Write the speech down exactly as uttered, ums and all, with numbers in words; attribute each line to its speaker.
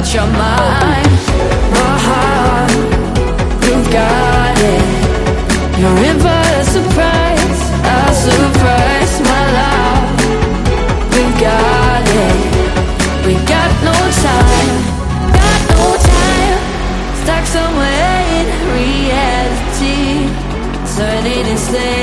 Speaker 1: got your mind, my heart, you've got it. You're in for a surprise, a surprise, my love. We've got it. We got no time, got no time. Stuck somewhere in reality, turning and staying.